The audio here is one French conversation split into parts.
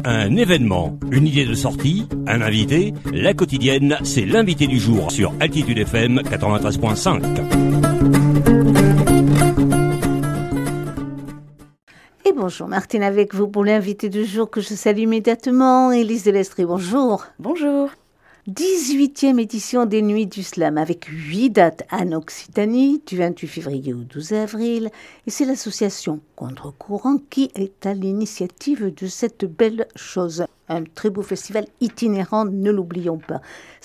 Un événement, une idée de sortie, un invité, la quotidienne, c'est l'invité du jour sur Altitude FM 93.5. Et bonjour Martine, avec vous pour l'invité du jour que je salue immédiatement, Élise Delestrie, bonjour. Bonjour. 18e édition des Nuits du Slam avec 8 dates en Occitanie du 28 février au 12 avril. Et c'est l'association Contre-Courant qui est à l'initiative de cette belle chose. Un très beau festival itinérant, ne l'oublions pas.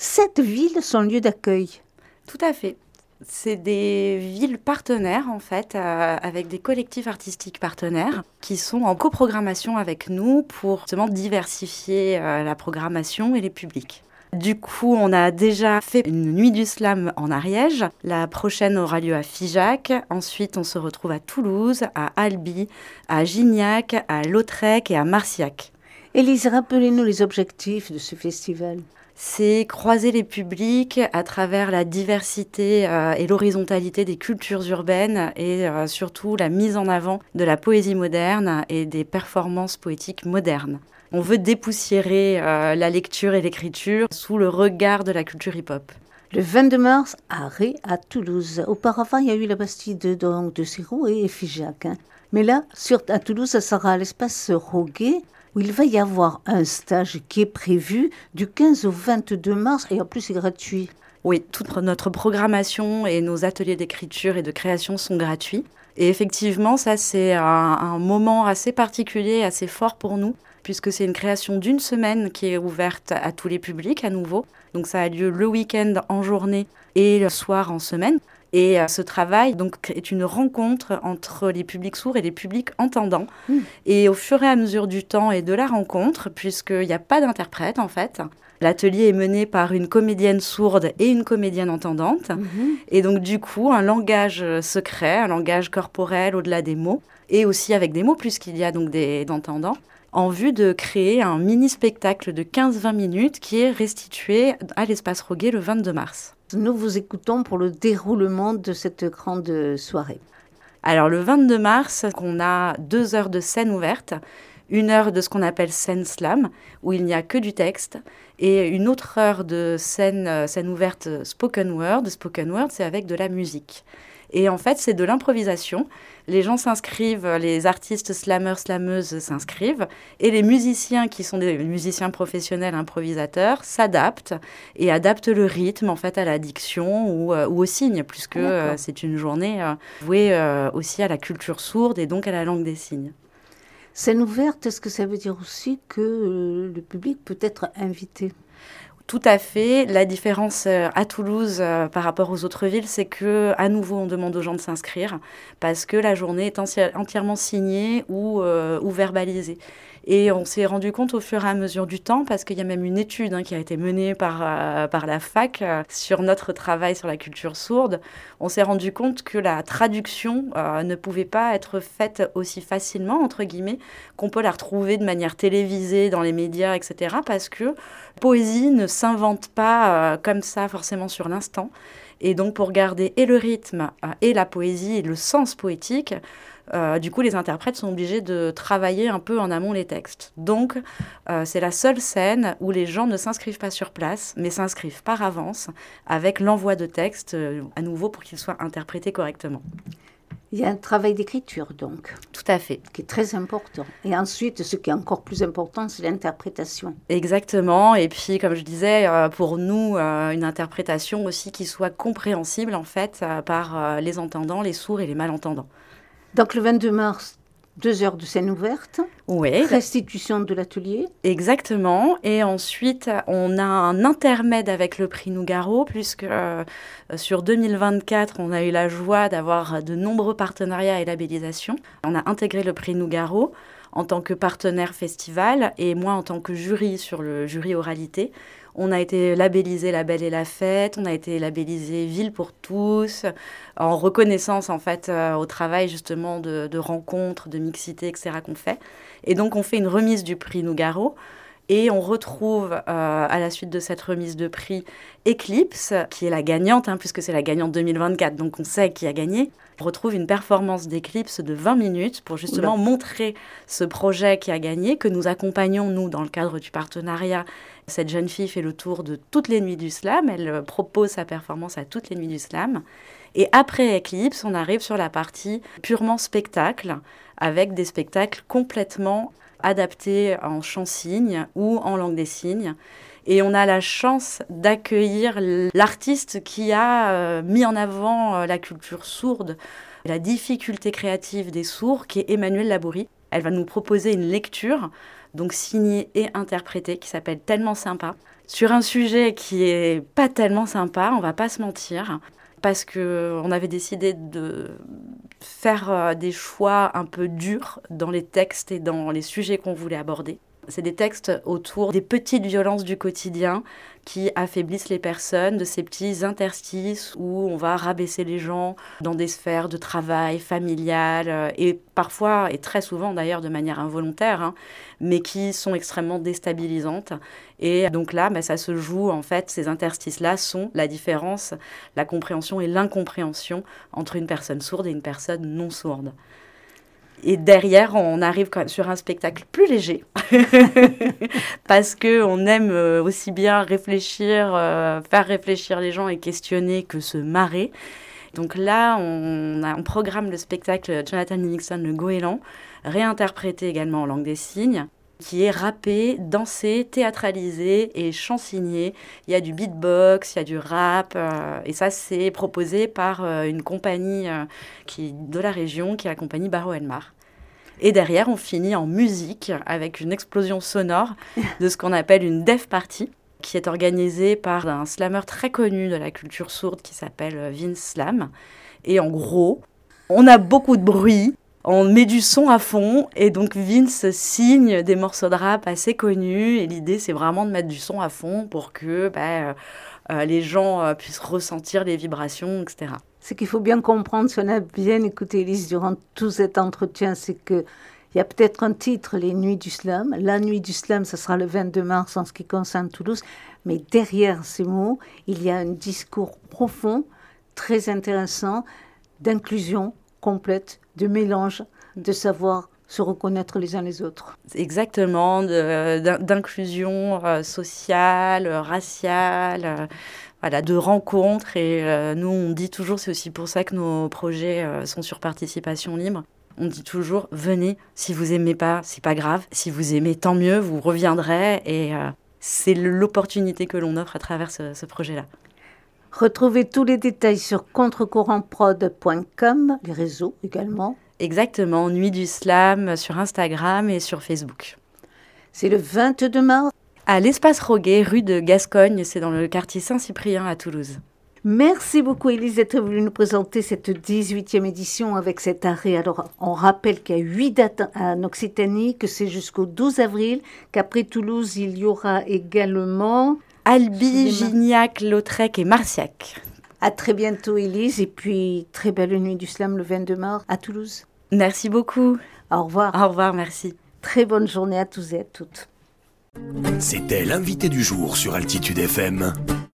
7 villes sont lieux d'accueil. Tout à fait. C'est des villes partenaires, en fait, avec des collectifs artistiques partenaires qui sont en coprogrammation avec nous pour justement diversifier la programmation et les publics. Du coup, on a déjà fait une nuit du slam en Ariège. La prochaine aura lieu à Figeac. Ensuite, on se retrouve à Toulouse, à Albi, à Gignac, à Lautrec et à Marciac. Élise, rappelez-nous les objectifs de ce festival. C'est croiser les publics à travers la diversité et l'horizontalité des cultures urbaines et surtout la mise en avant de la poésie moderne et des performances poétiques modernes. On veut dépoussiérer la lecture et l'écriture sous le regard de la culture hip-hop. Le 22 mars, à Toulouse. Auparavant, il y a eu la Bastide de Sirou et Figeac. Mais là, à Toulouse, ça sera à l'espace Roguet, où il va y avoir un stage qui est prévu du 15 au 22 mars, et en plus c'est gratuit. Oui, toute notre programmation et nos ateliers d'écriture et de création sont gratuits. Et effectivement, ça c'est un moment assez particulier, assez fort pour nous, puisque c'est une création d'une semaine qui est ouverte à tous les publics à nouveau. Donc ça a lieu le week-end en journée et le soir en semaine. Et ce travail donc, est une rencontre entre les publics sourds et les publics entendants. Et au fur et à mesure du temps et de la rencontre, puisqu'il n'y a pas d'interprète en fait, l'atelier est mené par une comédienne sourde et une comédienne entendante. Et donc du coup, un langage secret, un langage corporel au-delà des mots, et aussi avec des mots puisqu'il y a donc des entendants, en vue de créer un mini-spectacle de 15-20 minutes qui est restitué à l'Espace Roguet le 22 mars. Nous vous écoutons pour le déroulement de cette grande soirée. Alors le 22 mars, on a 2 heures de scène ouverte, 1 heure de ce qu'on appelle scène slam, où il n'y a que du texte, et une autre heure de scène ouverte spoken word. Spoken word, c'est avec de la musique. Et en fait, c'est de l'improvisation. Les gens s'inscrivent, les artistes slameurs, slameuses s'inscrivent, et les musiciens, qui sont des musiciens professionnels improvisateurs, s'adaptent et adaptent le rythme en fait à la diction ou au signe, puisque c'est une journée vouée aussi à la culture sourde et donc à la langue des signes. Scène ouverte, est-ce que ça veut dire aussi que le public peut être invité ? Tout à fait. La différence à Toulouse par rapport aux autres villes, c'est qu'à nouveau, on demande aux gens de s'inscrire parce que la journée est entièrement signée ou verbalisée. Et on s'est rendu compte au fur et à mesure du temps, parce qu'il y a même une étude qui a été menée par la fac sur notre travail sur la culture sourde. On s'est rendu compte que la traduction ne pouvait pas être faite aussi facilement, entre guillemets, qu'on peut la retrouver de manière télévisée dans les médias, etc. Parce que poésie ne s'invente pas comme ça forcément sur l'instant. Et donc pour garder et le rythme et la poésie et le sens poétique, du coup les interprètes sont obligés de travailler un peu en amont les textes. Donc c'est la seule scène où les gens ne s'inscrivent pas sur place, mais s'inscrivent par avance avec l'envoi de textes à nouveau pour qu'ils soient interprétés correctement. Il y a un travail d'écriture, donc. Tout à fait. Qui est très important. Et ensuite, ce qui est encore plus important, c'est l'interprétation. Exactement. Et puis, comme je disais, pour nous, une interprétation aussi qui soit compréhensible, en fait, par les entendants, les sourds et les malentendants. Donc, le 22 mars, 2 heures de scène ouverte. Oui. Restitution de l'atelier. Exactement. Et ensuite, on a un intermède avec le prix Nougaro, puisque sur 2024, on a eu la joie d'avoir de nombreux partenariats et labellisations. On a intégré le prix Nougaro en tant que partenaire festival et moi en tant que jury sur le jury oralité. On a été labellisé La Belle et la Fête, on a été labellisé Ville pour tous, en reconnaissance en fait au travail justement de rencontres, de mixité, etc. qu'on fait. Et donc on fait une remise du prix Nougaro. Et on retrouve, à la suite de cette remise de prix, Eclipse, qui est la gagnante, puisque c'est la gagnante 2024, donc on sait qui a gagné. On retrouve une performance d'Eclipse de 20 minutes pour justement montrer ce projet qui a gagné, que nous accompagnons, nous, dans le cadre du partenariat. Cette jeune fille fait le tour de toutes les nuits du slam. Elle propose sa performance à toutes les nuits du slam. Et après Eclipse, on arrive sur la partie purement spectacle, avec des spectacles complètement adaptés en chant-signe ou en langue des signes. Et on a la chance d'accueillir l'artiste qui a mis en avant la culture sourde, la difficulté créative des sourds, qui est Emmanuelle Labourie. Elle va nous proposer une lecture, donc signée et interprétée, qui s'appelle « Tellement sympa », sur un sujet qui est pas tellement sympa, on va pas se mentir, parce qu'on avait décidé de faire des choix un peu durs dans les textes et dans les sujets qu'on voulait aborder. C'est des textes autour des petites violences du quotidien qui affaiblissent les personnes, de ces petits interstices où on va rabaisser les gens dans des sphères de travail, familiales, et parfois, et très souvent d'ailleurs de manière involontaire, mais qui sont extrêmement déstabilisantes. Et donc là, ça se joue, en fait, ces interstices-là sont la différence, la compréhension et l'incompréhension entre une personne sourde et une personne non sourde. Et derrière, on arrive quand même sur un spectacle plus léger, parce qu'on aime aussi bien réfléchir, faire réfléchir les gens et questionner que se marrer. Donc là, on programme le spectacle Jonathan Livingston, le goéland, réinterprété également en langue des signes, qui est rappé, dansé, théâtralisé et chansigné. Il y a du beatbox, il y a du rap, et ça, c'est proposé par une compagnie de la région, qui est la compagnie Barreau Elmar. Et derrière, on finit en musique avec une explosion sonore de ce qu'on appelle une deaf party, qui est organisée par un slammer très connu de la culture sourde qui s'appelle Vince Slam. Et en gros, on a beaucoup de bruit, on met du son à fond, et donc Vince signe des morceaux de rap assez connus, et l'idée c'est vraiment de mettre du son à fond pour que les gens puissent ressentir les vibrations, etc. Ce qu'il faut bien comprendre, si on a bien écouté Élise durant tout cet entretien, c'est qu'il y a peut-être un titre, Les Nuits du Slam. La Nuit du Slam, ça sera le 22 mars en ce qui concerne Toulouse, mais derrière ces mots, il y a un discours profond, très intéressant, d'inclusion complète, de mélange, de savoir se reconnaître les uns les autres. Exactement, d'inclusion sociale, raciale, de rencontres. Et nous, on dit toujours, c'est aussi pour ça que nos projets sont sur participation libre. On dit toujours, venez, si vous aimez pas, c'est pas grave. Si vous aimez, tant mieux, vous reviendrez. Et c'est l'opportunité que l'on offre à travers ce projet-là. Retrouvez tous les détails sur contrecourantprod.com, les réseaux également. Exactement, Nuit du Slam sur Instagram et sur Facebook. C'est le 22 mars. À l'Espace Roguet, rue de Gascogne, c'est dans le quartier Saint-Cyprien à Toulouse. Merci beaucoup Élise d'être venue nous présenter cette 18e édition avec cet arrêt. Alors on rappelle qu'il y a 8 dates en Occitanie, que c'est jusqu'au 12 avril, qu'après Toulouse il y aura également... Albi, Gignac, Lautrec et Marciac. À très bientôt Élise, et puis très belle nuit du slam le 22 mars à Toulouse. Merci beaucoup. Au revoir. Au revoir, merci. Très bonne journée à tous et à toutes. C'était l'invité du jour sur Altitude FM.